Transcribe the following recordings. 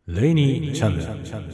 レイニーチャンネル。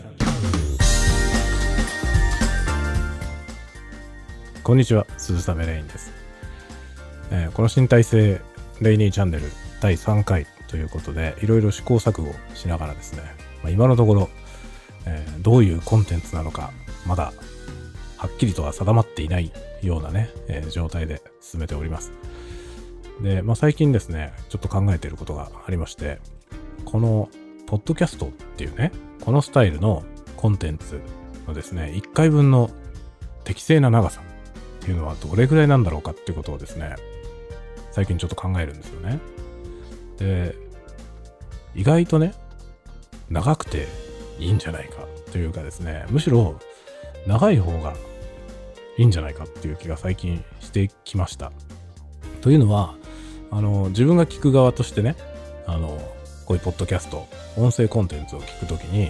こんにちは、鈴雨レインです。この新体制レイニーチャンネル第3回ということで、いろいろ試行錯誤しながらですね、今のところ、どういうコンテンツなのかまだはっきりとは定まっていないようなね、状態で進めております。で、最近ですね、ちょっと考えていることがありまして、このポッドキャストっていうね、このスタイルのコンテンツのですね、1回分の適正な長さっていうのはどれぐらいなんだろうかっていうことをですね、最近ちょっと考えるんですよね。で、意外とね、長くていいんじゃないかというかですね、むしろ長い方がいいんじゃないかっていう気が最近してきました。というのは、自分が聞く側としてね、こういうポッドキャスト、音声コンテンツを聞くときに、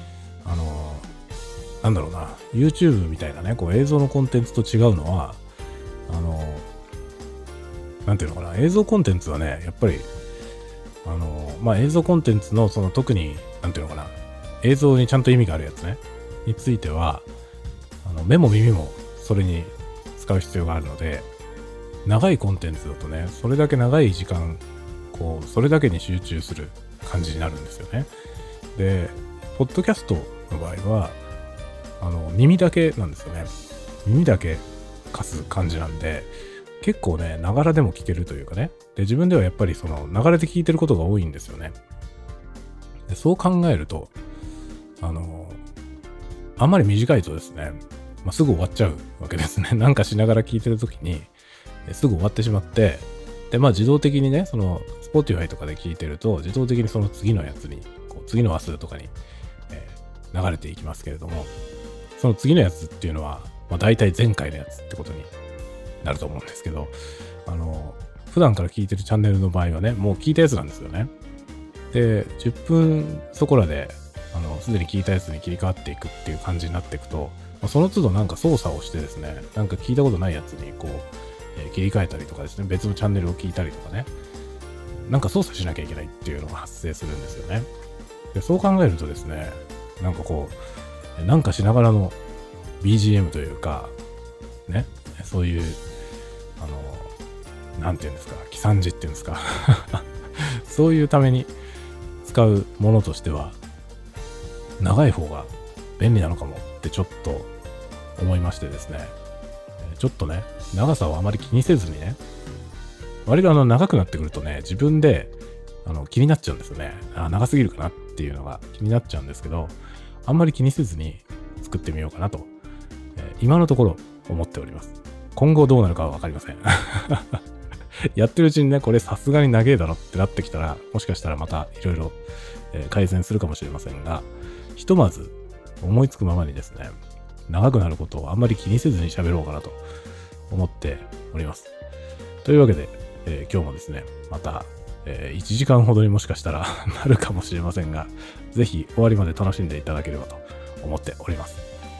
なんだろうな、YouTube みたいなね、こう映像のコンテンツと違うのは、なんていうのかな、映像コンテンツはね、やっぱり、映像コンテンツのその特に、なんていうのかな、映像にちゃんと意味があるやつね、については、目も耳もそれに使う必要があるので、長いコンテンツだとね、それだけ長い時間、こう、それだけに集中する感じになるんですよね。で、ポッドキャストの場合は、耳だけなんですよね。耳だけ貸す感じなんで、結構ね、ながらでも聞けるというかね。で、自分ではやっぱりその、ながらで聞いてることが多いんですよね。で、そう考えると、あんまり短いとですね、すぐ終わっちゃうわけですね。なんかしながら聞いてるときに、すぐ終わってしまって、で、自動的にね、その、Spotify とかで聞いてると、自動的にその次のやつに、こう次の話数とかに、流れていきますけれども、その次のやつっていうのは、大体前回のやつってことになると思うんですけど、普段から聞いてるチャンネルの場合はね、もう聞いたやつなんですよね。で、10分そこらで、すでに聞いたやつに切り替わっていくっていう感じになっていくと、その都度なんか操作をしてですね、なんか聞いたことないやつにこう、切り替えたりとかですね、別のチャンネルを聞いたりとかね、なんか操作しなきゃいけないっていうのが発生するんですよね。で、そう考えるとですね、なんかこう、なんかしながらの BGM というか、ね、そういう、なんていうんですか、記算字っていうんですか、そういうために使うものとしては、長い方が便利なのかもってちょっと思いましてですね、ちょっとね、長さをあまり気にせずにね、割と長くなってくるとね、自分で気になっちゃうんですよね。長すぎるかなっていうのが気になっちゃうんですけど、あんまり気にせずに作ってみようかなと、今のところ思っております。今後どうなるかはわかりません。やってるうちにね、これさすがに長えだろってなってきたら、もしかしたらまたいろいろ改善するかもしれませんが、ひとまず思いつくままにですね、長くなることをあんまり気にせずに喋ろうかなと思っております。というわけで、今日もですね、また、1時間ほどにもしかしたらなるかもしれませんが、ぜひ終わりまで楽しんでいただければと思っております。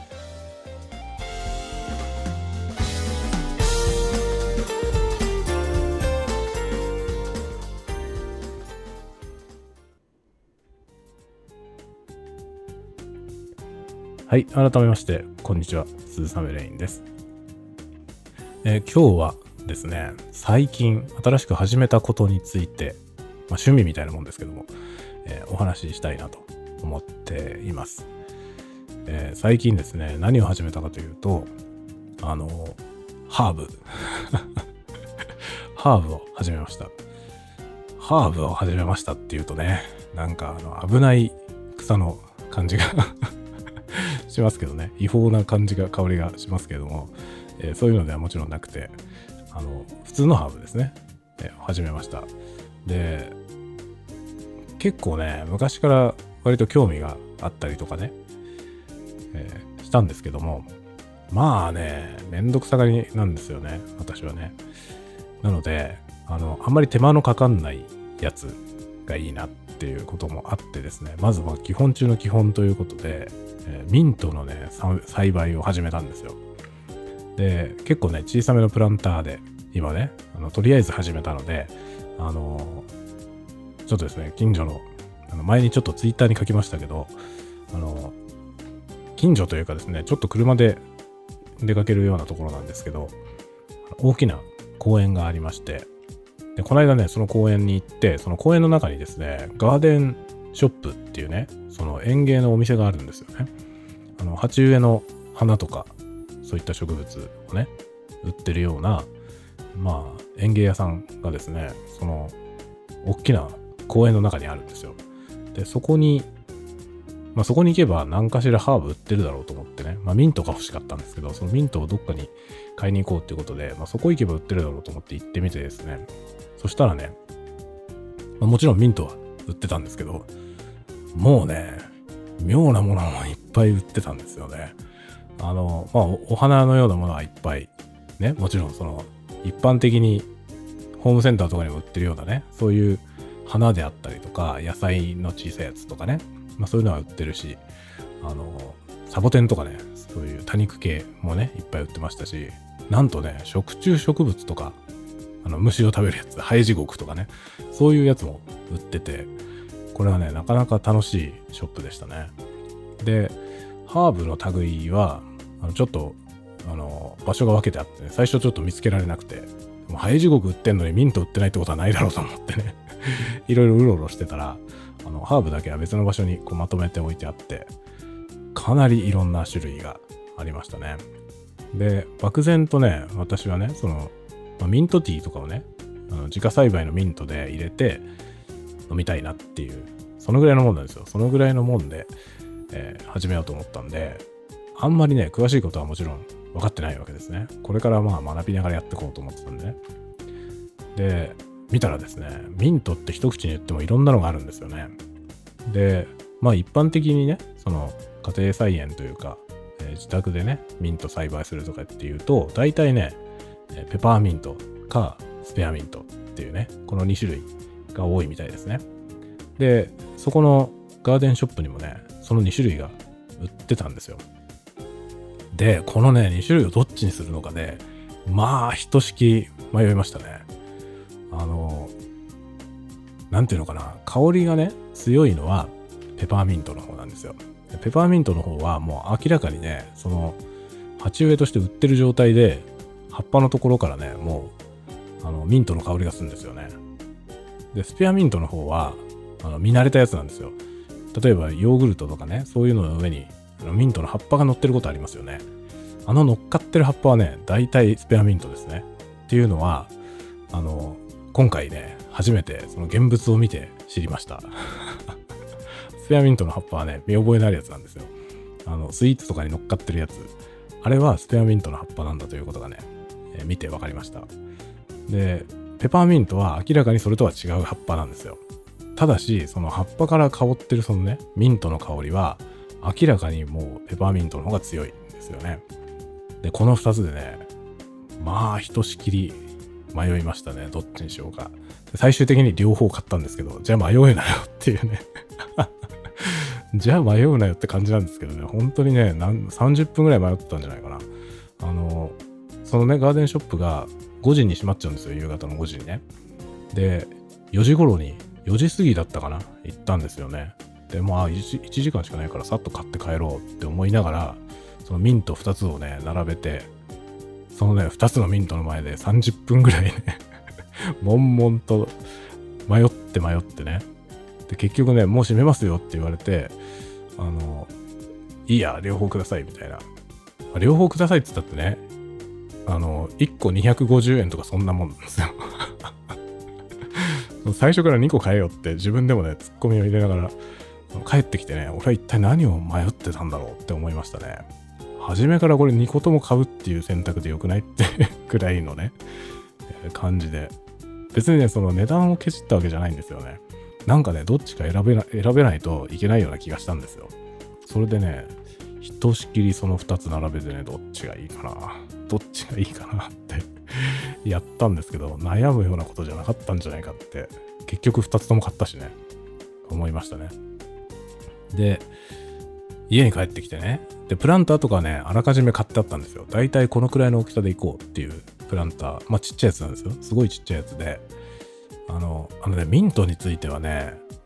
はい、改めまして、こんにちは、鈴雨レインです。今日はですね、最近新しく始めたことについて、趣味みたいなもんですけども、お話ししたいなと思っています。最近ですね、何を始めたかというと、ハーブ。ハーブを始めました。ハーブを始めましたっていうとね、なんか危ない草の感じがしますけどね、違法な香りがしますけども、そういうのではもちろんなくて、普通のハーブですね、始めました。で、結構ね、昔から割と興味があったりとかね、したんですけども、めんどくさがりなんですよね、私はね。なので、あんまり手間のかかんないやつがいいなっていうこともあってですね、まずは基本中の基本ということで、ミントのね、栽培を始めたんですよ。で、結構ね、小さめのプランターで、今ね、とりあえず始めたので、ちょっとですね、近所の前にちょっとツイッターに書きましたけど、近所というかですね、ちょっと車で出かけるようなところなんですけど、大きな公園がありまして、でこの間ね、その公園に行って、その公園の中にですね、ガーデンショップっていうね、その園芸のお店があるんですよね。鉢植えの花とか、そういった植物をね、売ってるような、園芸屋さんがですね、その、大きな公園の中にあるんですよ。で、そこに行けば何かしらハーブ売ってるだろうと思ってね、ミントが欲しかったんですけど、そのミントをどっかに買いに行こうっていうことで、そこ行けば売ってるだろうと思って行ってみてですね、そしたらね、もちろんミントは売ってたんですけど、もうね、妙なものもいっぱい売ってたんですよね。お花のようなものはいっぱい、ね、もちろんその、一般的にホームセンターとかにも売ってるようなね、そういう花であったりとか、野菜の小さいやつとかね、そういうのは売ってるし、サボテンとかね、そういう多肉系もね、いっぱい売ってましたし、なんとね、食虫植物とか、虫を食べるやつ、ハエジゴクとかね、そういうやつも売ってて、これはね、なかなか楽しいショップでしたね。で、ハーブの類は、ちょっと、場所が分けてあってね、最初ちょっと見つけられなくて、ハエジゴク売ってんのにミント売ってないってことはないだろうと思ってね、いろいろうろうろしてたら、ハーブだけは別の場所にこうまとめて置いてあって、かなりいろんな種類がありましたね。で、漠然とね、私はね、その、ミントティーとかをね、自家栽培のミントで入れて飲みたいなっていう、そのぐらいのもんなんですよ。そのぐらいのもんで、始めようと思ったんで、あんまりね、詳しいことはもちろん分かってないわけですね。これから学びながらやっていこうと思ってたんでね。で、見たらですね、ミントって一口に言ってもいろんなのがあるんですよね。で、一般的にね、その家庭菜園というか、自宅でね、ミント栽培するとかっていうと、大体ね、ペパーミントかスペアミントっていうね、この2種類が多いみたいですね。で、そこのガーデンショップにもね、その2種類が売ってたんですよ。で、このね、2種類をどっちにするのかで、ひとしき迷いましたね。なんていうのかな、香りがね、強いのはペパーミントの方なんですよ。ペパーミントの方はもう明らかにね、その鉢植えとして売ってる状態で、葉っぱのところからね、もうミントの香りがするんですよね。で、スペアミントの方は見慣れたやつなんですよ。例えばヨーグルトとかね、そういうのの上にミントの葉っぱが乗ってることありますよね。乗っかってる葉っぱはね、大体スペアミントですね。っていうのは今回ね、初めてその現物を見て知りました。スペアミントの葉っぱはね、見覚えのあるやつなんですよ。スイーツとかに乗っかってるやつ。あれはスペアミントの葉っぱなんだということがね、見て分かりました。で、ペパーミントは明らかにそれとは違う葉っぱなんですよ。ただし、その葉っぱから香ってるそのね、ミントの香りは、明らかにもうペパーミントの方が強いんですよね。で、この2つでね、ひとしきり迷いましたね。どっちにしようか。最終的に両方買ったんですけど、じゃあ迷うなよっていうね。じゃあ迷うなよって感じなんですけどね。本当にね、30分ぐらい迷ってたんじゃないかな。そのね、ガーデンショップが5時に閉まっちゃうんですよ。夕方の5時にね。で、4時頃に、4時過ぎだったかな、行ったんですよね。で、1時間しかないからさっと買って帰ろうって思いながら、そのミント2つをね、並べて、そのね、2つのミントの前で30分ぐらいね、悶々と迷ってね。で、結局ね、もう閉めますよって言われて、いいや、両方くださいみたいな。両方くださいって言ったってね、1個250円とかそんなもんなんですよ。最初から2個買えよって自分でもね、ツッコミを入れながら帰ってきてね、俺は一体何を迷ってたんだろうって思いましたね。初めからこれ2個とも買うっていう選択でよくないってくらいのね、感じで。別にね、その値段をケチったわけじゃないんですよね。なんかね、どっちか選べないといけないような気がしたんですよ。それでね、ひとしきりその2つ並べてね、どっちがいいかなってやったんですけど、悩むようなことじゃなかったんじゃないかって、結局2つとも買ったしね、思いましたね。で、家に帰ってきてね、で、プランターとかね、あらかじめ買ってあったんですよ。だいたいこのくらいの大きさでいこうっていうプランター。ちっちゃいやつなんですよ。すごいちっちゃいやつで。ね、ミントについてはね、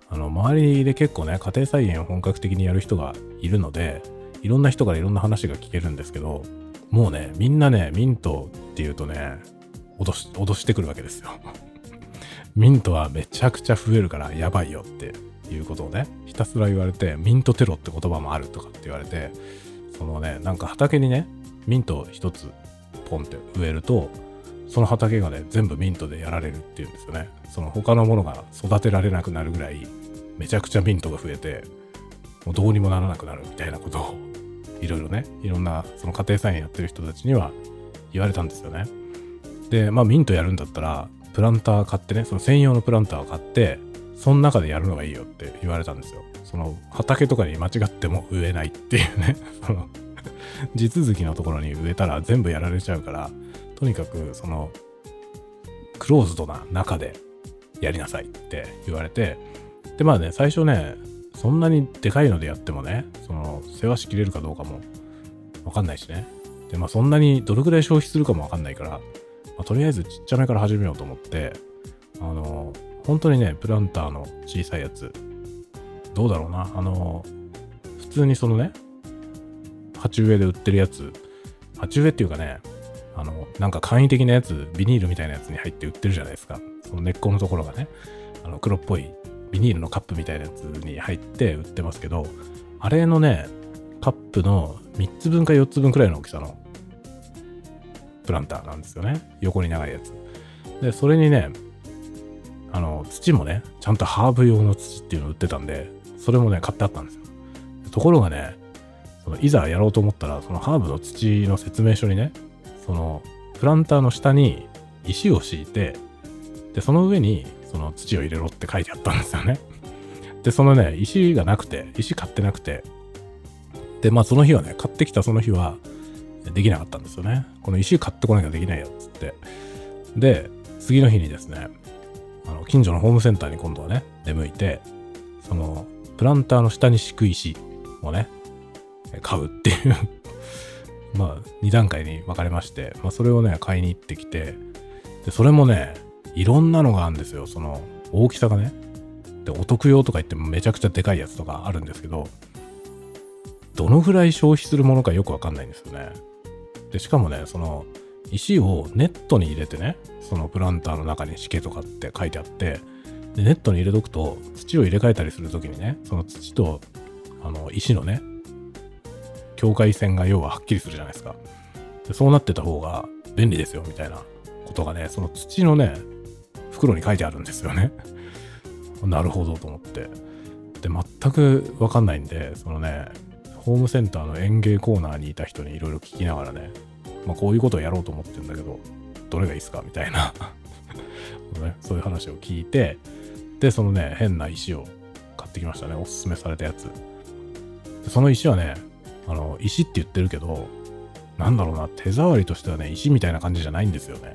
周りで結構ね、家庭菜園を本格的にやる人がいるので、いろんな人からいろんな話が聞けるんですけど、もうね、みんなね、ミントっていうとね、脅してくるわけですよ。ミントはめちゃくちゃ増えるからやばいよっていうことをね、ひたすら言われて、ミントテロって言葉もあるとかって言われて、そのね、なんか畑にね、ミント一つポンって植えると、その畑がね、全部ミントでやられるっていうんですよね。その他のものが育てられなくなるぐらい、めちゃくちゃミントが増えて、もうどうにもならなくなるみたいなことを、いろいろね、いろんなその家庭菜園やってる人たちには言われたんですよね。で、まあミントやるんだったら、プランター買ってね、その専用のプランターを買って、その中でやるのがいいよって言われたんですよ。その畑とかに間違っても植えないっていうね、その地続きのところに植えたら全部やられちゃうから、とにかくそのクローズドな中でやりなさいって言われて、でまあね、最初ね、そんなにでかいのでやってもね、その世話しきれるかどうかもわかんないしね。でまあそんなにどれくらい消費するかもわかんないから、とりあえずちっちゃめから始めようと思って、本当にね、プランターの小さいやつ、どうだろうな、普通にそのね、鉢植えで売ってるやつ、鉢植えっていうかね、なんか簡易的なやつ、ビニールみたいなやつに入って売ってるじゃないですか。その根っこのところがね、黒っぽいビニールのカップみたいなやつに入って売ってますけど、あれのね、カップの3つ分か4つ分くらいの大きさのプランターなんですよね。横に長いやつ。で、それにね、土もね、ちゃんとハーブ用の土っていうのを売ってたんで、それもね、買ってあったんですよ。ところがね、いざやろうと思ったら、そのハーブの土の説明書にね、そのプランターの下に石を敷いて、で、その上にその土を入れろって書いてあったんですよね。で、そのね、石がなくて、石買ってなくて、で、まあその日はね、買ってきたその日はできなかったんですよね。この石買ってこなきゃできないよっつって。で、次の日にですね、近所のホームセンターに今度はね、出向いて、そのプランターの下に敷く石をね、買うっていうまあ2段階に分かれまして、まあそれをね買いに行ってきて、でそれもねいろんなのがあるんですよ。その大きさがね、でお得用とか言ってもめちゃくちゃでかいやつとかあるんですけど、どのぐらい消費するものかよく分かんないんですよね。でしかもね、その石をネットに入れてね、そのプランターの中に敷けとかって書いてあって、でネットに入れとくと土を入れ替えたりするときにね、その土と石のね境界線が要ははっきりするじゃないですか。でそうなってた方が便利ですよみたいなことがね、その土のね袋に書いてあるんですよね。なるほどと思って、で全く分かんないんで、そのねホームセンターの園芸コーナーにいた人にいろいろ聞きながらね、まあこういうことをやろうと思ってるんだけど、どれがいいですかみたいなね、そういう話を聞いて、でそのね変な石を買ってきましたね。おすすめされたやつ。でその石はね、石って言ってるけど、なんだろうな、手触りとしてはね石みたいな感じじゃないんですよね。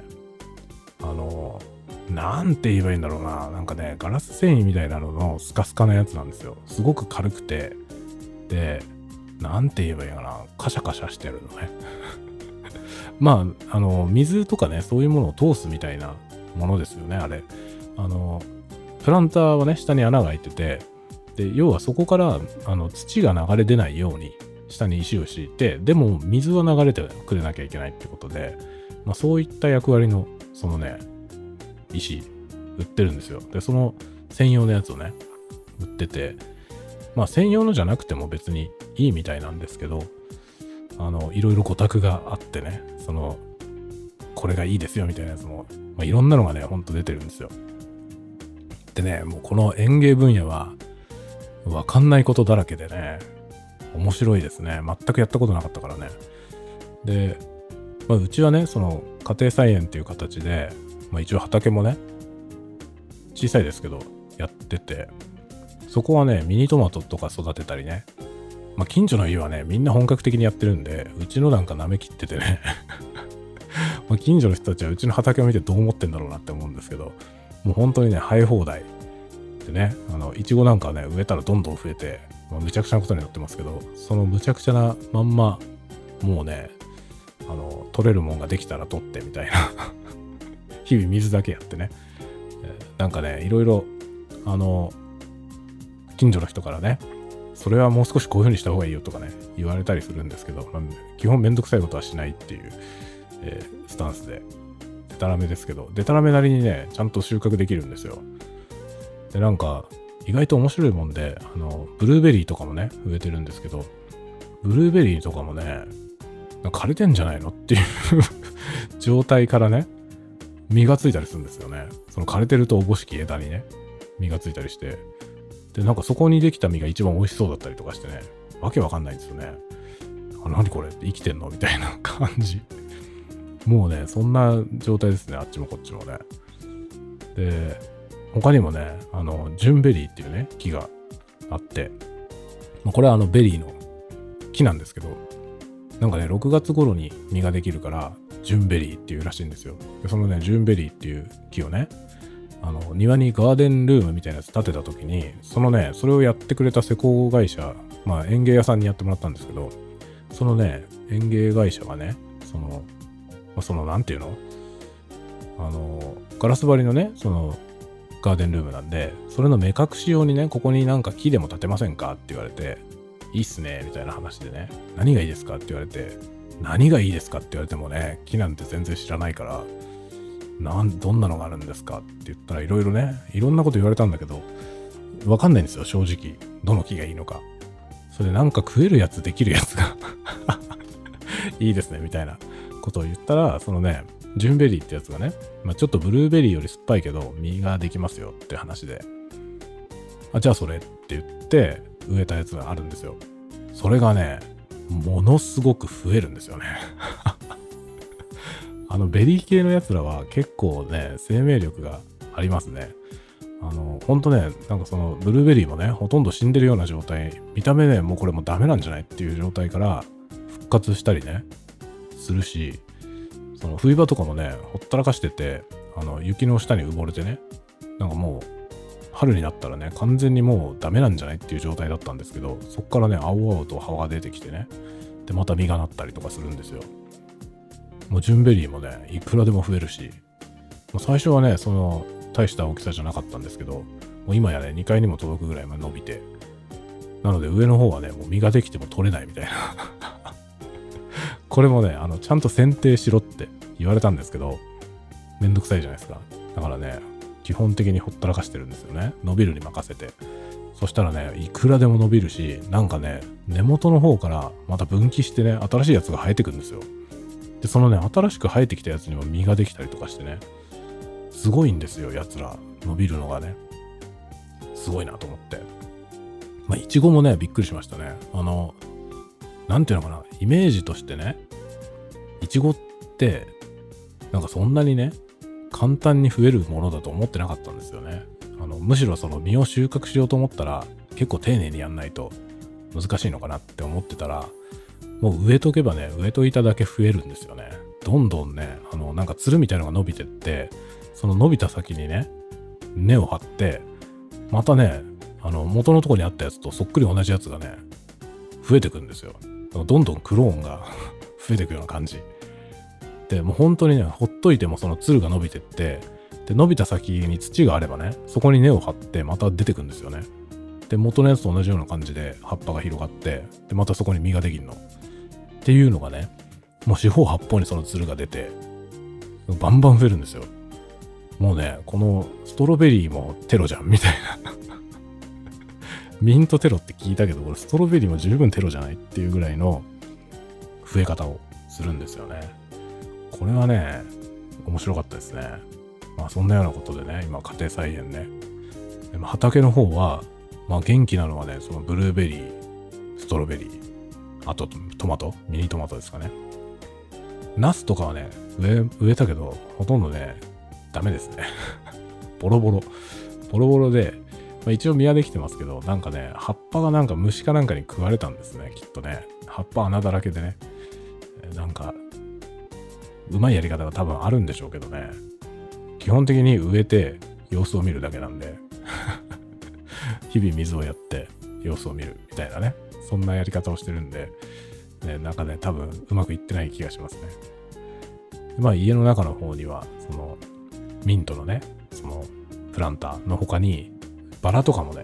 なんて言えばいいんだろうな、なんかねガラス繊維みたいなののスカスカなやつなんですよ。すごく軽くて、でなんて言えばいいかな、カシャカシャしてるのねまあ水とかねそういうものを通すみたいなものですよね、あれ。プランターはね下に穴が開いてて、で要はそこから土が流れ出ないように下に石を敷いて、でも水は流れてくれなきゃいけないってことで、まあ、そういった役割のそのね石売ってるんですよ。でその専用のやつをね売ってて、まあ専用のじゃなくても別にいいみたいなんですけど、いろいろご託があってね、そのこれがいいですよみたいなやつも、まあ、いろんなのがねほんと出てるんですよ。でね、もうこの園芸分野はわかんないことだらけでね、面白いですね。全くやったことなかったからね。で、まあ、うちはねその家庭菜園っていう形で、まあ、一応畑もね小さいですけどやってて、そこはねミニトマトとか育てたりね、まあ、近所の家はねみんな本格的にやってるんで、うちのなんか舐め切っててねまあ近所の人たちはうちの畑を見てどう思ってんだろうなって思うんですけど、もう本当にね生え放題でね、いちごなんかね植えたらどんどん増えて、まあ、むちゃくちゃなことになってますけど、そのむちゃくちゃなまんまもうね取れるもんができたら取ってみたいな日々水だけやってね、なんかねいろいろ近所の人からね、それはもう少しこういう風にした方がいいよとかね、言われたりするんですけど、基本めんどくさいことはしないっていう、スタンスで、デタラメですけど、デタラメなりにね、ちゃんと収穫できるんですよ。で、なんか、意外と面白いもんで、ブルーベリーとかもね、植えてるんですけど、ブルーベリーとかもね、枯れてんじゃないのっていう状態からね、実がついたりするんですよね。その枯れてるとおぼしき枝にね、実がついたりして、で、なんかそこにできた実が一番美味しそうだったりとかしてね、わけわかんないんですよね。何これって生きてんのみたいな感じ。もうね、そんな状態ですね、あっちもこっちもね。で、他にもね、ジュンベリーっていうね、木があって、これはベリーの木なんですけど、なんかね、6月頃に実ができるから、ジュンベリーっていうらしいんですよ。でそのね、ジュンベリーっていう木をね、庭にガーデンルームみたいなやつ建てた時に、それをやってくれた施工会社、園芸屋さんにやってもらったんですけど、そのね、園芸会社がね、なんていうのガラス張りのね、ガーデンルームなんで、それの目隠し用にね、ここになんか木でも建てませんかって言われて、いいっすね、みたいな話でね、何がいいですかって言われて、何がいいですかって言われてもね、木なんて全然知らないから、どんなのがあるんですかって言ったらいろいろね、いろんなこと言われたんだけど、わかんないんですよ、正直。どの木がいいのか。それでなんか食えるやつできるやつがいいですね、みたいなことを言ったら、ジュンベリーってやつがね、ちょっとブルーベリーより酸っぱいけど、実ができますよって話で、じゃあそれって言って植えたやつがあるんですよ。それがね、ものすごく増えるんですよね。ベリー系のやつらは結構ね、生命力がありますね。ほんとね、なんかブルーベリーもね、ほとんど死んでるような状態、見た目ね、もうこれもうダメなんじゃないっていう状態から復活したりね、するし、冬場とかもね、ほったらかしてて、雪の下に埋もれてね、なんかもう、春になったらね、完全にもうダメなんじゃないっていう状態だったんですけど、そっからね、青々と葉が出てきてね、で、また実がなったりとかするんですよ。もうジュンベリーもね、いくらでも増えるし、最初はね、大した大きさじゃなかったんですけど、もう今やね、2階にも届くぐらいまで伸びて、なので上の方はね、もう実ができても取れないみたいな。これもね、ちゃんと剪定しろって言われたんですけど、めんどくさいじゃないですか。だからね、基本的にほったらかしてるんですよね。伸びるに任せて。そしたらね、いくらでも伸びるし、なんかね、根元の方からまた分岐してね、新しいやつが生えてくるんですよ。で、新しく生えてきたやつにも実ができたりとかしてね、すごいんですよ、やつら。伸びるのがね。すごいなと思って。イチゴもね、びっくりしましたね。なんていうのかな、イメージとしてね、イチゴって、なんかそんなにね、簡単に増えるものだと思ってなかったんですよね。むしろ実を収穫しようと思ったら、結構丁寧にやんないと難しいのかなって思ってたら、もう植えとけばね、植えといただけ増えるんですよね。どんどんね、なんかつるみたいなのが伸びてって、その伸びた先にね、根を張って、またね、元のところにあったやつとそっくり同じやつがね、増えてくんですよ。どんどんクローンが増えていくような感じ。で、もう本当にね、ほっといてもそのつるが伸びてって、で、伸びた先に土があればね、そこに根を張ってまた出てくんですよね。で、元のやつと同じような感じで葉っぱが広がって、で、またそこに実ができるの。っていうのがね、もう四方八方にそのつるが出て、バンバン増えるんですよ。もうね、このストロベリーもテロじゃん、みたいな。ミントテロって聞いたけど、これストロベリーも十分テロじゃないっていうぐらいの増え方をするんですよね。これはね、面白かったですね。そんなようなことでね、今家庭菜園ね。でも畑の方は、元気なのはね、そのブルーベリー、ストロベリー、あとトマト、ミニトマトですかね。ナスとかはね、植えたけど、ほとんどね、ダメですね。ボロボロで、一応実はできてますけど、なんかね、葉っぱがなんか虫かなんかに食われたんですね、きっとね。葉っぱ穴だらけでね。なんか、うまいやり方が多分あるんでしょうけどね。基本的に植えて様子を見るだけなんで、日々水をやって様子を見るみたいなね。そんなやり方をしてるんで、なんかね、多分うまくいってない気がしますね。家の中の方には、ミントのね、プランターの他に、バラとかもね、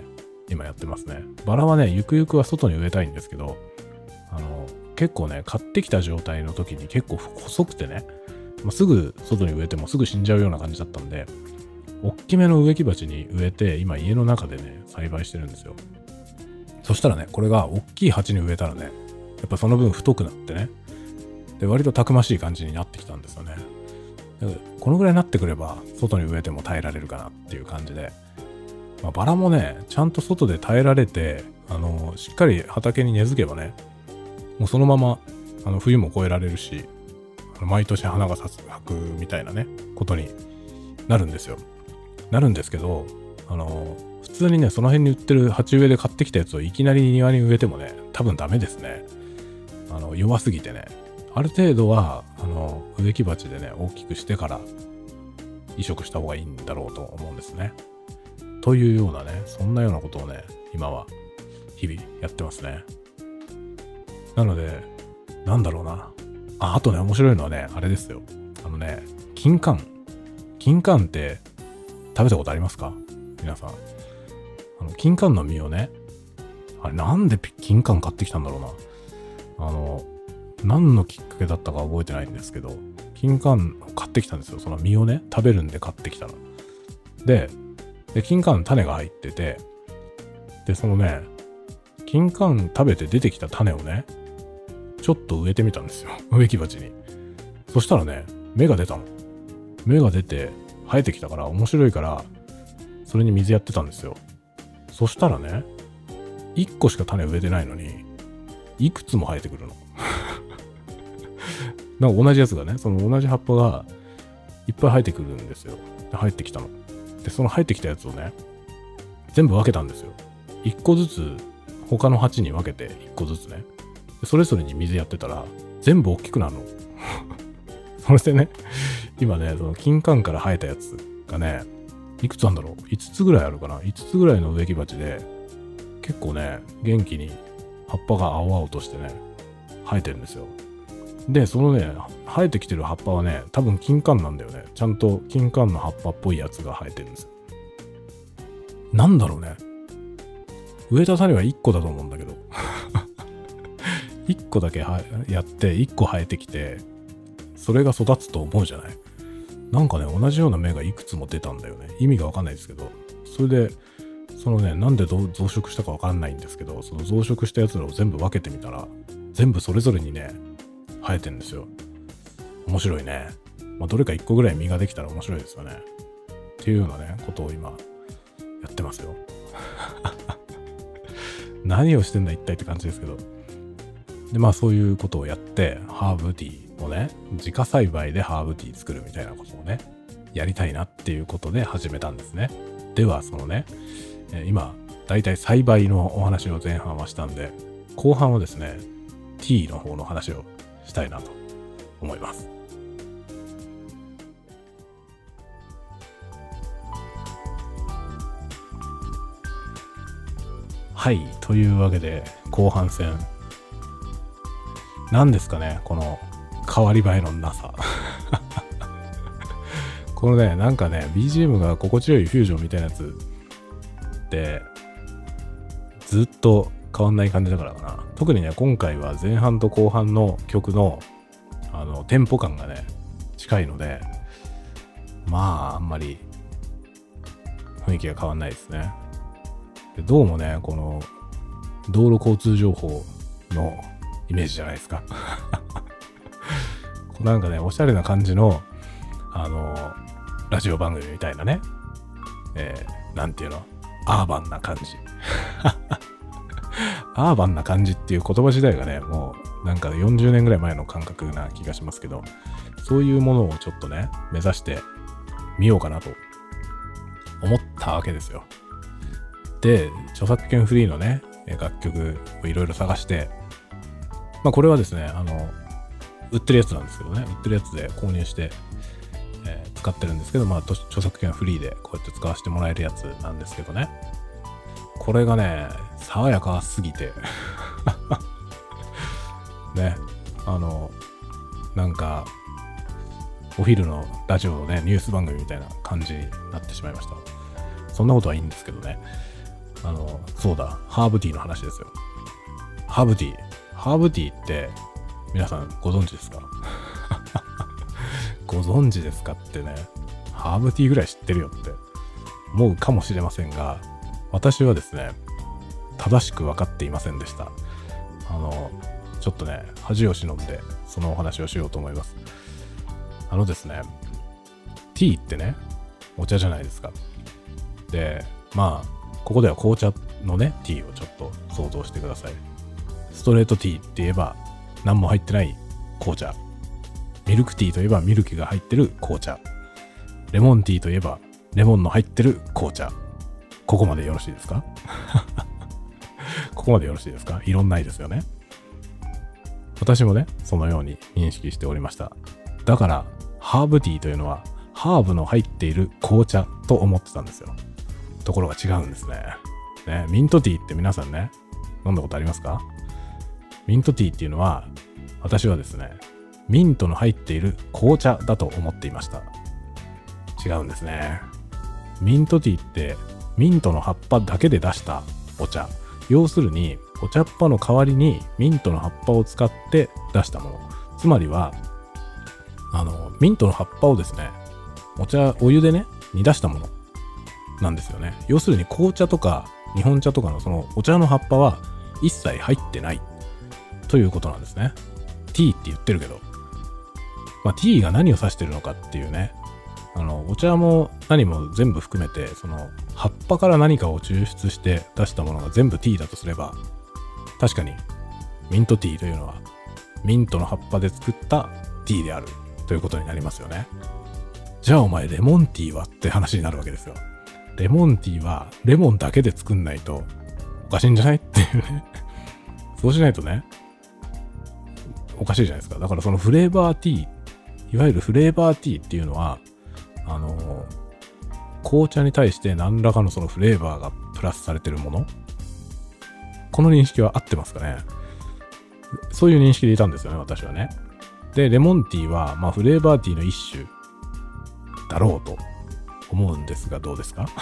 今やってますね。バラはね、ゆくゆくは外に植えたいんですけど、結構ね、買ってきた状態の時に結構細くてね、すぐ外に植えてもすぐ死んじゃうような感じだったんで、大きめの植木鉢に植えて、今家の中でね、栽培してるんですよ。そしたらね、これが大きい鉢に植えたらね、やっぱその分太くなってね、で、割とたくましい感じになってきたんですよね。このぐらいになってくれば、外に植えても耐えられるかなっていう感じで、バラもね、ちゃんと外で耐えられて、しっかり畑に根付けばね、もうそのまま、冬も越えられるし、毎年花が咲くみたいなね、ことになるんですよ。なるんですけど、普通にね、その辺に売ってる鉢植えで買ってきたやつをいきなり庭に植えてもね、多分ダメですね。弱すぎてね。ある程度は、植木鉢でね、大きくしてから移植した方がいいんだろうと思うんですね。というようなね、そんなようなことをね、今は日々やってますね。なので、なんだろうな。あとね、面白いのはね、あれですよ。金柑。金柑って食べたことありますか？皆さん。金柑の実をね、あれなんで金柑買ってきたんだろうな。何のきっかけだったか覚えてないんですけど、金柑買ってきたんですよ。その実をね、食べるんで買ってきたの。で、金柑種が入ってて、で、そのね、金柑食べて出てきた種をね、ちょっと植えてみたんですよ。植木鉢に。そしたらね、芽が出たの。芽が出て生えてきたから面白いから、それに水やってたんですよ。そしたらね、1個しか種植えてないのに、いくつも生えてくるの。なんか同じやつがね、その同じ葉っぱがいっぱい生えてくるんですよ。で生えてきたの。で、その生えてきたやつをね、全部分けたんですよ。1個ずつ、他の鉢に分けて1個ずつね。でそれぞれに水やってたら、全部大きくなるの。それでね、今ね、その金柑から生えたやつがね、いくつあるんだろう ?5 つぐらいあるかな ?5 つぐらいの植木鉢で、結構ね、元気に葉っぱが青々としてね、生えてるんですよ。で、そのね、生えてきてる葉っぱはね、多分金柑なんだよね。ちゃんと金柑の葉っぱっぽいやつが生えてるんですよ。なんだろうね。植えた種は1個だと思うんだけど。1個だけやって、1個生えてきて、それが育つと思うじゃない。なんかね、同じような芽がいくつも出たんだよね。意味がわかんないですけど。それで、そのね、なんで増殖したかわかんないんですけど、その増殖したやつらを全部分けてみたら、全部それぞれにね、生えてんですよ。面白いね。どれか1個ぐらい実ができたら面白いですよね。っていうようなね、ことを今、やってますよ。何をしてんだ一体って感じですけど。で、そういうことをやって、ハーブティーをね、自家栽培でハーブティー作るみたいなことをね、やりたいなっていうことで始めたんですね。では、そのね、今、だいたい栽培のお話を前半はしたんで、後半はですね、ティーの方の話をしたいなと思います。はい、というわけで後半戦。何ですかね、この変わり映えのなさ。このね、なんかね、BGM が心地よいフュージョンみたいなやつってずっと変わんない感じだからかな。特にね、今回は前半と後半の曲のテンポ感がね、近いので、あんまり雰囲気が変わんないですね。でどうもね、この道路交通情報のイメージじゃないですか。なんかね、おしゃれな感じのラジオ番組みたいなね、なんていうの、アーバンな感じ。アーバンな感じっていう言葉自体がね、もうなんか40年ぐらい前の感覚な気がしますけど、そういうものをちょっとね、目指してみようかなと思ったわけですよ。で、著作権フリーのね、楽曲をいろいろ探して、これはですね、売ってるやつなんですけどね、売ってるやつで購入して、使ってるんですけど、著作権フリーでこうやって使わせてもらえるやつなんですけどね。これがね、爽やかすぎて。ね、なんか、お昼のラジオのね、ニュース番組みたいな感じになってしまいました。そんなことはいいんですけどね。 そうだ、ハーブティーの話ですよ。ハーブティーって皆さんご存知ですか？ご存知ですかってね、ハーブティーぐらい知ってるよって思うかもしれませんが、私はですね、正しく分かっていませんでした。ちょっとね、恥を忍んでそのお話をしようと思います。ですね、ティーってね、お茶じゃないですか。で、まあ、ここでは紅茶のね、ティーをちょっと想像してください。ストレートティーって言えば、何も入ってない紅茶。ミルクティーといえばミルクが入ってる紅茶。レモンティーといえばレモンの入ってる紅茶。ここまでよろしいですか？ここまでよろしいですか？異論ないですよね。私もね、そのように認識しておりました。だから、ハーブティーというのは、ハーブの入っている紅茶と思ってたんですよ。ところが違うんですね。ミントティーって皆さんね、飲んだことありますか？ミントティーっていうのは、私はですね、ミントの入っている紅茶だと思っていました。違うんですね。ミントティーってミントの葉っぱだけで出したお茶。要するにお茶っ葉の代わりにミントの葉っぱを使って出したもの。つまりはミントの葉っぱをですね、お湯でね煮出したものなんですよね。要するに紅茶とか日本茶とかのそのお茶の葉っぱは一切入ってないということなんですね。ティーって言ってるけど、まあティーが何を指してるのかっていうね、お茶も何も全部含めて、その葉っぱから何かを抽出して出したものが全部ティーだとすれば、確かにミントティーというのはミントの葉っぱで作ったティーであるということになりますよね。じゃあお前レモンティーはって話になるわけですよ。レモンティーはレモンだけで作んないとおかしいんじゃないっていうね。そうしないとね、おかしいじゃないですか。だからそのフレーバーティー、いわゆるフレーバーティーっていうのは、紅茶に対して何らかのそのフレーバーがプラスされてるもの、この認識は合ってますかね。そういう認識でいたんですよね、私はね。で、レモンティーは、まあ、フレーバーティーの一種だろうと思うんですが、どうですか？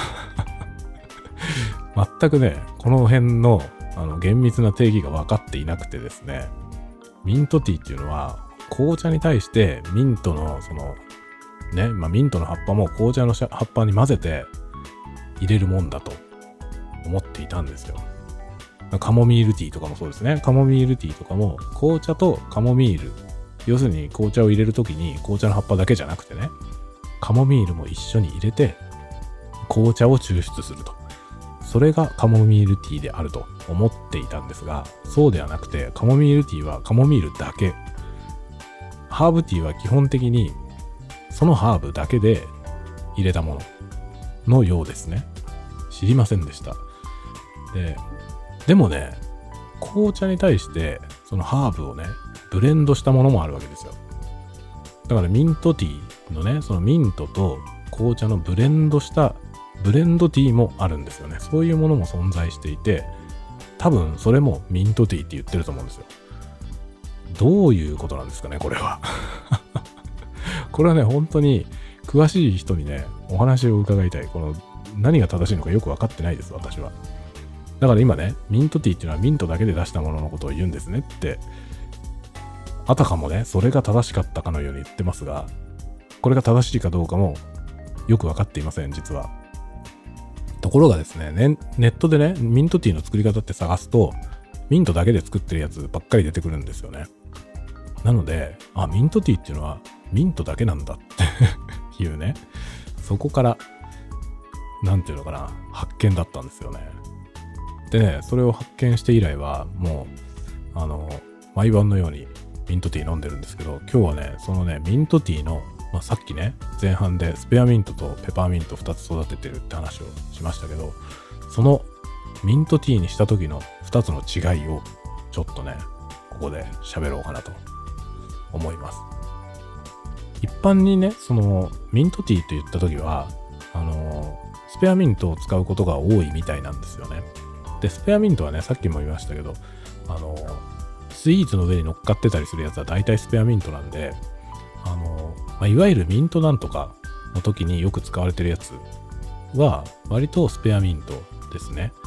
全くね、この辺の厳密な定義が分かっていなくてですね、ミントティーっていうのは紅茶に対してミントのそのね、まあミントの葉っぱも紅茶の葉っぱに混ぜて入れるもんだと思っていたんですよ。カモミールティーとかもそうですね。カモミールティーとかも紅茶とカモミール、要するに紅茶を入れるときに紅茶の葉っぱだけじゃなくてね、カモミールも一緒に入れて紅茶を抽出すると。それがカモミールティーであると思っていたんですが、そうではなくて、カモミールティーはカモミールだけ。ハーブティーは基本的にそのハーブだけで入れたもののようですね。知りませんでした。でもね、紅茶に対してそのハーブをね、ブレンドしたものもあるわけですよ。だからミントティーのね、そのミントと紅茶のブレンドしたブレンドティーもあるんですよね。そういうものも存在していて、多分それもミントティーって言ってると思うんですよ。どういうことなんですかね、これは。これはね、本当に詳しい人にね、お話を伺いたい。この何が正しいのかよく分かってないです、私は。だから今ね、ミントティーっていうのはミントだけで出したもののことを言うんですねって、あたかもね、それが正しかったかのように言ってますが、これが正しいかどうかもよく分かっていません、実は。ところがですね、ネットでね、ミントティーの作り方って探すと、ミントだけで作ってるやつばっかり出てくるんですよね。なので、ミントティーっていうのはミントだけなんだっていうね、そこから、なんていうのかな、発見だったんですよね。でね、それを発見して以来は、もう、毎晩のようにミントティー飲んでるんですけど、今日はね、そのね、ミントティーの、さっきね、前半でスペアミントとペパーミント2つ育ててるって話をしましたけど、そのミントティーにした時の2つの違いをちょっとね、ここで喋ろうかなと思います。一般にね、そのミントティーと言った時は、スペアミントを使うことが多いみたいなんですよね。で、スペアミントはね、さっきも言いましたけど、スイーツの上に乗っかってたりするやつは大体スペアミントなんで、いわゆるミントなんとかの時によく使われてるやつは割とスペアミントですね。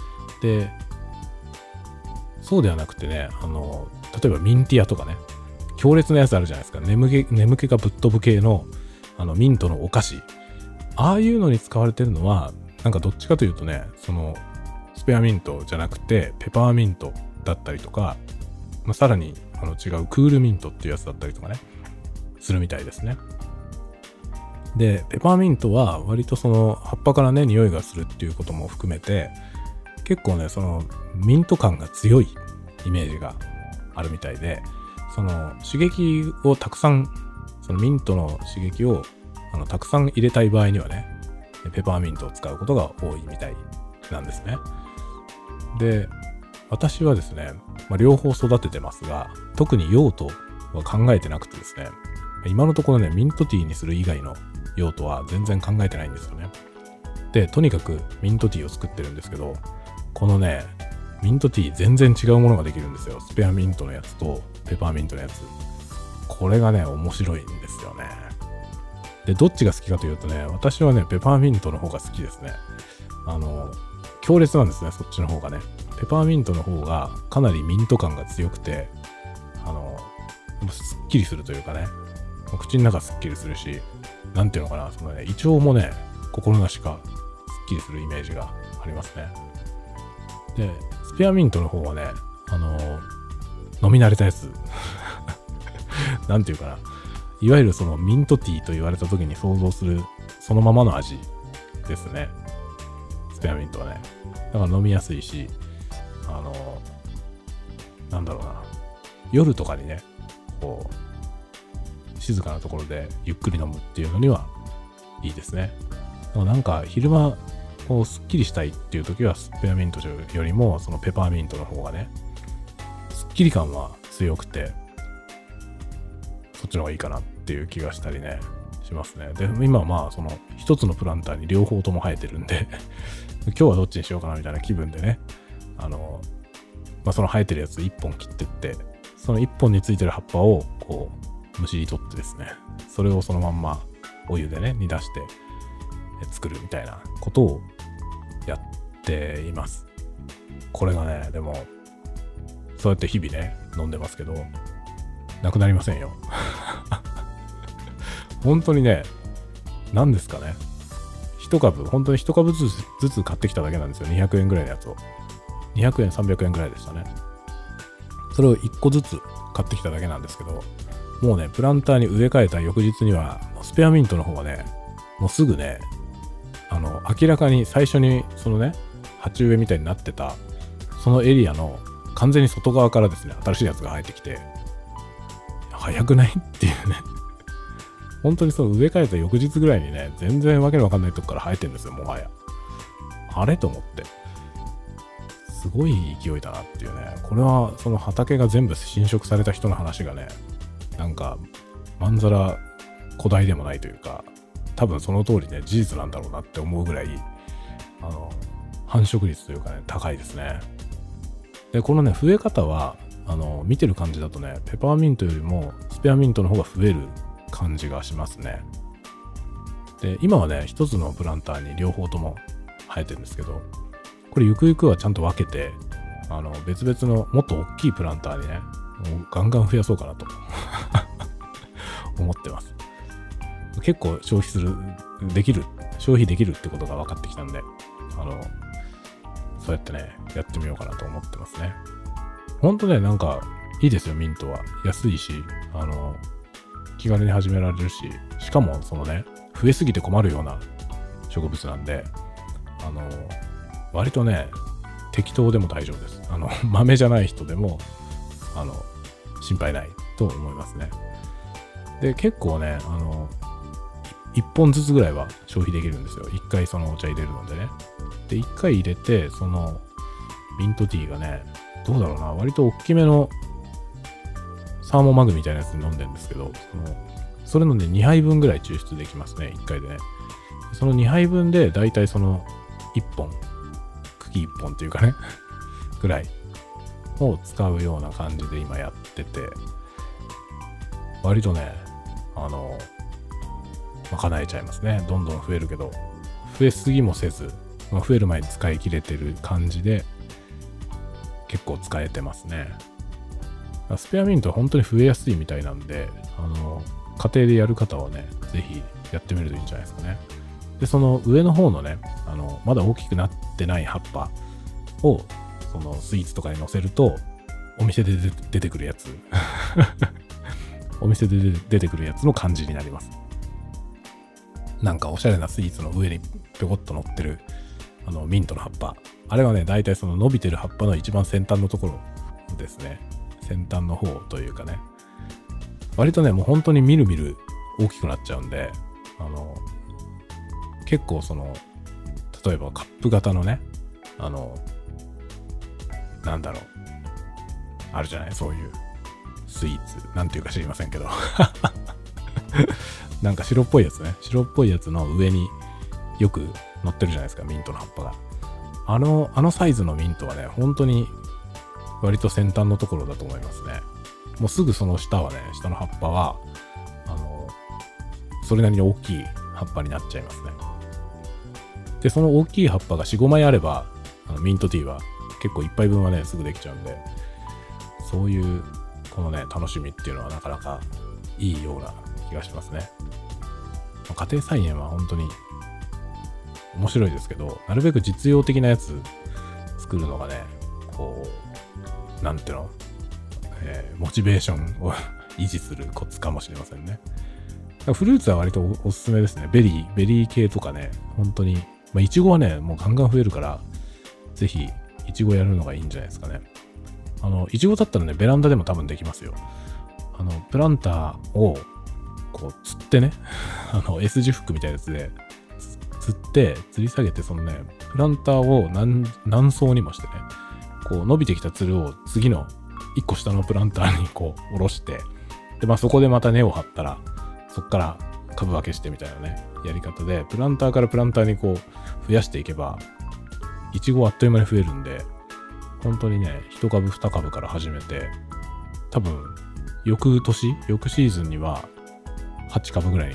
で、そうではなくてね、例えばミンティアとかね、強烈なやつあるじゃないですか。眠気がぶっ飛ぶ系の、ミントのお菓子。ああいうのに使われてるのは、なんかどっちかというとね、スペアミントじゃなくて、ペパーミントだったりとか、さらに違うクールミントっていうやつだったりとかね、するみたいですね。で、ペパーミントは割と葉っぱからね、匂いがするっていうことも含めて、結構ね、ミント感が強いイメージがあるみたいで、刺激をたくさん、ミントの刺激をたくさん入れたい場合にはね、ペパーミントを使うことが多いみたいなんですね。で、私はですね、両方育ててますが、特に用途は考えてなくてですね、今のところね、ミントティーにする以外の用途は全然考えてないんですよね。で、とにかくミントティーを作ってるんですけど、このね、ミントティー全然違うものができるんですよ。スペアミントのやつとペパーミントのやつ。これがね、面白いんですよね。で、どっちが好きかというとね、私はね、ペパーミントの方が好きですね。強烈なんですね、そっちの方がね。ペパーミントの方がかなりミント感が強くて、すっきりするというかね、口の中すっきりするし、なんていうのかな、胃腸もね、心なしかすっきりするイメージがありますね。で、スペアミントの方はね、飲み慣れたやつ。なんていうかな、いわゆるミントティーと言われた時に想像するそのままの味ですね。スペアミントはね。だから飲みやすいし、なんだろうな。夜とかにね、こう、静かなところでゆっくり飲むっていうのにはいいですね。なんか昼間、こう、すっきりしたいっていう時はスペアミントよりも、ペパーミントの方がね、すっきり感は強くて、そっちの方がいいかなっていう気がしたりね、しますね。で、今は一つのプランターに両方とも生えてるんで、今日はどっちにしようかなみたいな気分でね、その生えてるやつ1本切ってって、その1本についてる葉っぱをこう、むしり取ってですね、それをそのまんまお湯でね、煮出して作るみたいなことをやっています。これがね、でも、そうやって日々ね、飲んでますけど、なくなりませんよ。本当にね、何ですかね。本当に一株ずつ買ってきただけなんですよ。200円ぐらいのやつを。200円、300円ぐらいでしたね。それを1個ずつ買ってきただけなんですけど、もうね、プランターに植え替えた翌日には、スペアミントの方がね、もうすぐね、明らかに最初に鉢植えみたいになってた、そのエリアの完全に外側からですね、新しいやつが生えてきて、早くないっていうね。本当に植え替えた翌日ぐらいにね、全然わけのわかんないとこから生えてるんですよ、もはや。あれと思って。すごい勢いだなっていうね。これはその畑が全部侵食された人の話がね、なんか、まんざら古代でもないというか、多分その通りね、事実なんだろうなって思うぐらい、繁殖率というかね、高いですね。で、このね、増え方は、見てる感じだとね、ペパーミントよりもスペアミントの方が増える感じがしますね。で、今はね、一つのプランターに両方とも生えてるんですけど、これゆくゆくはちゃんと分けて、別々のもっと大きいプランターにね、もうガンガン増やそうかなと思ってます。結構消費できるってことが分かってきたんで、そうやってね、やってみようかなと思ってますね。ほんとね、なんかいいですよ、ミントは。安いし、気軽に始められるし、しかも増えすぎて困るような植物なんで、割とね、適当でも大丈夫です。豆じゃない人でも、心配ないと思いますね。で、結構ね、1本ずつぐらいは消費できるんですよ。1回そのお茶入れるのでね。で、1回入れて、ミントティーがね、どうだろうな、割と大きめのサーモンマグみたいなやつに飲んでるんですけど、それのね、2杯分ぐらい抽出できますね、1回でね。その2杯分で、だいたい1本、茎1本っていうかね、ぐらいを使うような感じで今やってて、割とね、叶えちゃいますね。どんどん増えるけど、増えすぎもせず、増える前に使い切れてる感じで、 結構使えてますね。スペアミントは本当に増えやすいみたいなんで、家庭でやる方はね、ぜひやってみるといいんじゃないですかね。で、その上の方のね、まだ大きくなってない葉っぱを、そのスイーツとかに乗せると、お店で出てくるやつ。お店で出てくるやつの感じになります。なんかおしゃれなスイーツの上にぴょこっと乗ってる、ミントの葉っぱ。あれはね、だいたいその伸びてる葉っぱの一番先端のところですね。先端の方というかね。割とね、もう本当にみるみる大きくなっちゃうんで、結構その、例えばカップ型のね、なんだろう。あるじゃない、そういうスイーツ。なんていうか知りませんけど。なんか白っぽいやつね。白っぽいやつの上によく乗ってるじゃないですか、ミントの葉っぱが。あのサイズのミントはね、本当に割と先端のところだと思いますね。もうすぐその下はね、下の葉っぱは、それなりに大きい葉っぱになっちゃいますね。で、その大きい葉っぱが4、5枚あれば、ミントティーは結構1杯分はね、すぐできちゃうんで、そういう、このね、楽しみっていうのはなかなかいいような気がしますね。家庭菜園は本当に面白いですけど、なるべく実用的なやつ作るのがね、こう、なんていうの、モチベーションを維持するコツかもしれませんね。フルーツは割とおすすめですね。ベリー系とかね、本当に、イチゴはね、もうガンガン増えるから、ぜひ、イチゴやるのがいいんじゃないですかね。イチゴだったらね、ベランダでも多分できますよ。プランターを、こう、釣ってね、S 字フックみたいなやつで、釣って、吊り下げて、そのね、プランターを何層にもしてね、こう、伸びてきたつるを次の1個下のプランターにこう、下ろして、で、そこでまた根を張ったら、そっから株分けしてみたいなね、やり方で、プランターからプランターにこう、増やしていけば、イチゴあっという間に増えるんで、本当にね、1株2株から始めて、多分、翌シーズンには、8株ぐらいに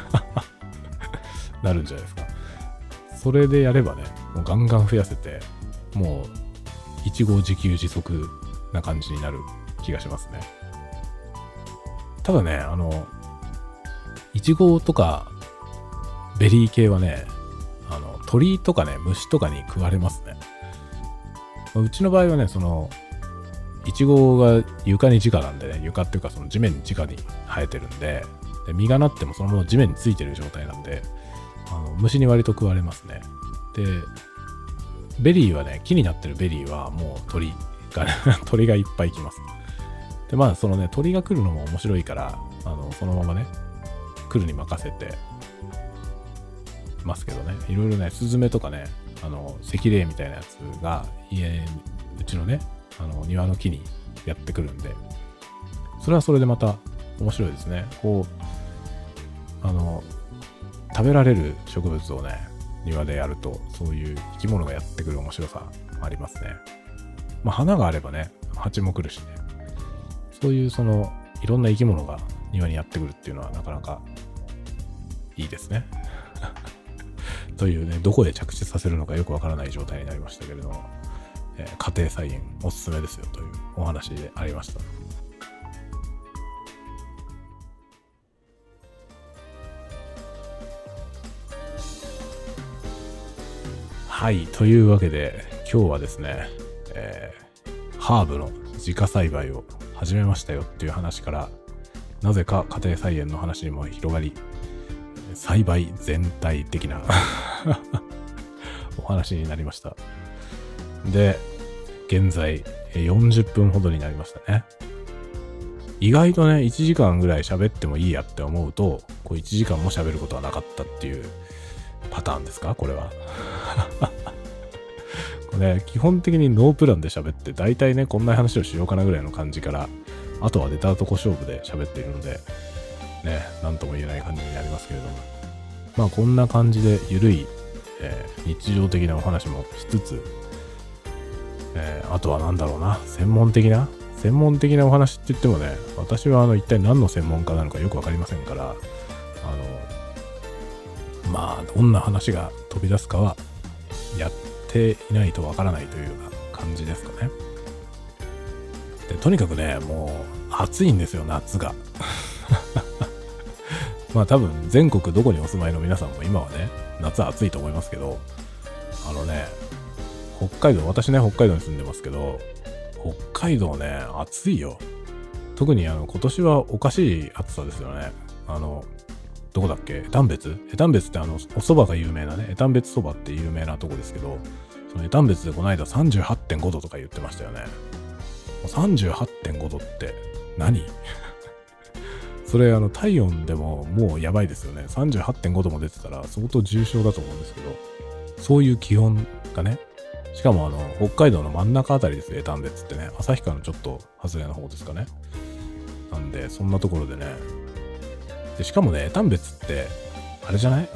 なるんじゃないですか。それでやればね、もうガンガン増やせて、もう、イチゴ自給自足な感じになる気がしますね。ただね、イチゴとか、ベリー系はね、鳥とかね、虫とかに食われますね。うちの場合はね、イチゴが床に直なんでね、床っていうかその地面に直に生えてるんで、実がなってもそのまま地面についてる状態なんで、虫に割と食われますね。で、ベリーはね、木になってるベリーはもう鳥がいっぱい来ます。で、そのね、鳥が来るのも面白いから、そのままね、来るに任せてますけどね、いろいろね、スズメとかね、赤霊みたいなやつがうちのね、庭の木にやってくるんで、それはそれでまた面白いですね。こう、食べられる植物をね、庭でやると、そういう生き物がやってくる面白さありますね。花があればね、蜂も来るしね。そういういろんな生き物が庭にやってくるっていうのはなかなかいいですね。というね、どこで着地させるのかよくわからない状態になりましたけれども、家庭菜園おすすめですよというお話でありました。はい、というわけで今日はですね、ハーブの自家栽培を始めましたよっていう話から、なぜか家庭菜園の話にも広がり、栽培全体的なお話になりました。で、現在40分ほどになりましたね。意外とね、1時間ぐらい喋ってもいいやって思うと、こう1時間も喋ることはなかったっていうパターンですか、これは。これね、基本的にノープランで喋って、大体ね、こんな話をしようかなぐらいの感じから、あとは出たとこ勝負で喋っているので、ね、なんとも言えない感じになりますけれども。こんな感じでゆるい、日常的なお話もしつつ、あとはなんだろうな、専門的なお話って言ってもね、私は一体何の専門家なのかよくわかりませんから、どんな話が飛び出すかはやっていないとわからないというような感じですかね。 で、とにかくね、もう暑いんですよ、夏が。まあ多分全国どこにお住まいの皆さんも今はね、夏は暑いと思いますけど、北海道、私ね、北海道に住んでますけど、北海道ね、暑いよ。特に今年はおかしい暑さですよね。どこだっけ？江丹別ってお蕎麦が有名なね、江丹別蕎麦って有名なとこですけど、その江丹別でこの間 38.5 度とか言ってましたよね。38.5 度って何？それ体温でももうやばいですよね。38.5 度も出てたら相当重症だと思うんですけど、そういう気温がね、しかも北海道の真ん中あたりですよ、江丹別ってね。旭川のちょっと外れの方ですかね。なんで、そんなところでね。で、しかもね、江丹別って、あれじゃない？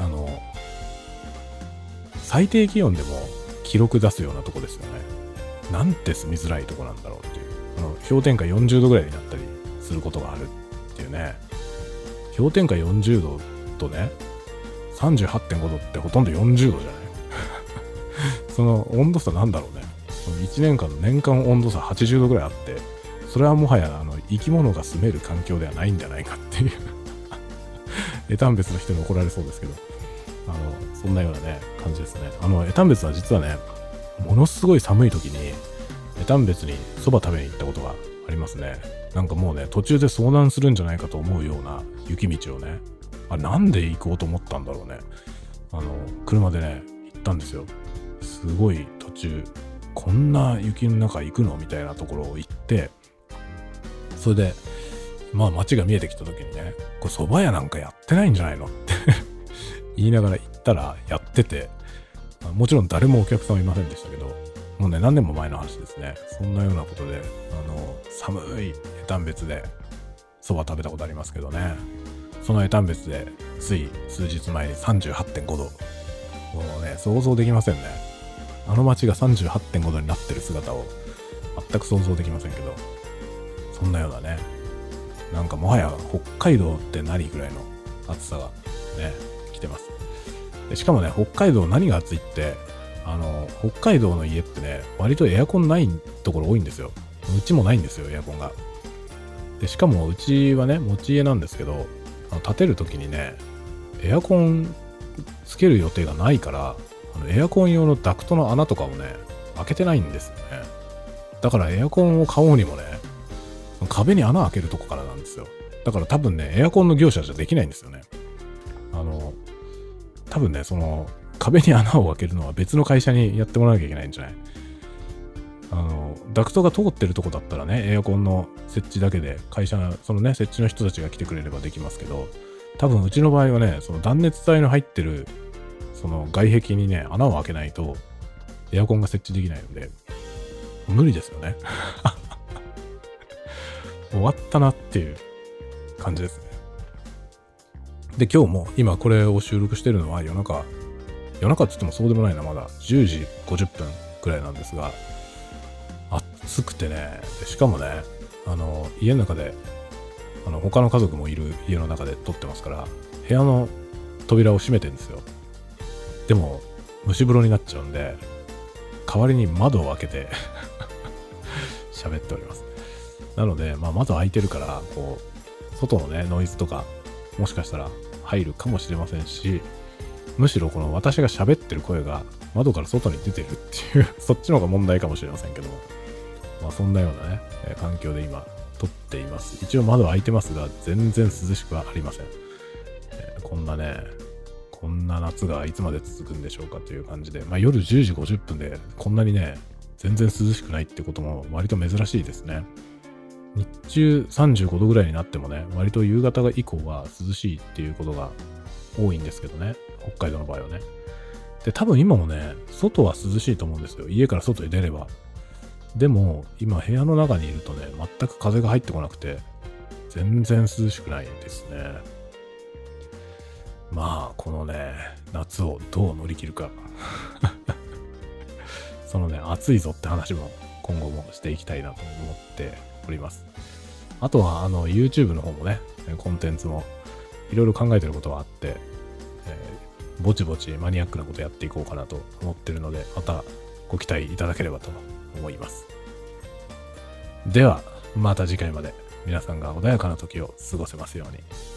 最低気温でも記録出すようなとこですよね。なんて住みづらいとこなんだろうっていう。氷点下40度ぐらいになったりすることがあるっていうね。氷点下40度とね、38.5 度ってほとんど40度じゃないその温度差なんだろうね。その1年間の年間温度差80度ぐらいあって、それはもはや生き物が住める環境ではないんじゃないかっていう江丹別の人に怒られそうですけど、そんなようなね、感じですね。江丹別は実はね、ものすごい寒い時に、江丹別に蕎麦食べに行ったことがありますね。なんかもうね、途中で遭難するんじゃないかと思うような雪道をね、なんで行こうと思ったんだろうね。車でね、行ったんですよ。すごい途中、こんな雪の中行くのみたいなところを行って、それで、まあ街が見えてきた時にね、これ蕎麦屋なんかやってないんじゃないのって言いながら行ったらやってて、もちろん誰もお客さんはいませんでしたけど、もうね、何年も前の話ですね。そんなようなことで、寒い江丹別で蕎麦食べたことありますけどね。その江丹別でつい数日前に 38.5 度。もうね、想像できませんね。街が 38.5 度になってる姿を全く想像できませんけど、そんなようなね、なんかもはや北海道って何ぐらいの暑さがね、来てます。でしかもね、北海道何が暑いって、北海道の家ってね、割とエアコンないところ多いんですよ。うちもないんですよ、エアコンが。で、しかもうちはね、持ち家なんですけど、建てるときにね、エアコンつける予定がないから、エアコン用のダクトの穴とかをね、開けてないんですよね。だからエアコンを買おうにもね、壁に穴開けるとこからなんですよ。だから多分ね、エアコンの業者じゃできないんですよね。多分ね、壁に穴を開けるのは別の会社にやってもらわなきゃいけないんじゃない？ダクトが通ってるとこだったらね、エアコンの設置だけで会社、そのね、設置の人たちが来てくれればできますけど、多分うちの場合はね、その断熱材の入ってる、その外壁にね、穴を開けないと、エアコンが設置できないので、無理ですよね。終わったなっていう感じですね。で、今日も、今これを収録してるのは夜中って言ってもそうでもないな、まだ10時50分くらいなんですが、暑くてね、でしかもね、家の中で、他の家族もいる家の中で撮ってますから、部屋の扉を閉めてるんですよ。でも、蒸し風呂になっちゃうんで、代わりに窓を開けて喋っております。なので、窓開いてるから、こう、外のね、ノイズとか、もしかしたら入るかもしれませんし、むしろこの私が喋ってる声が窓から外に出てるっていうそっちの方が問題かもしれませんけども、そんなようなね、環境で今撮っています。一応窓開いてますが、全然涼しくはありません。こんな夏がいつまで続くんでしょうかという感じで、夜10時50分でこんなにね、全然涼しくないってことも割と珍しいですね。日中35度ぐらいになってもね、割と夕方以降は涼しいっていうことが多いんですけどね、北海道の場合はね。で、多分今もね、外は涼しいと思うんですよ。家から外に出れば。でも、今部屋の中にいるとね、全く風が入ってこなくて、全然涼しくないですね。このね、夏をどう乗り切るか。そのね、暑いぞって話も今後もしていきたいなと思っております。あとは、YouTube の方もね、コンテンツもいろいろ考えてることはあって、ぼちぼちマニアックなことやっていこうかなと思ってるので、またご期待いただければと思います。では、 また次回まで皆さんが穏やかな時を過ごせますように。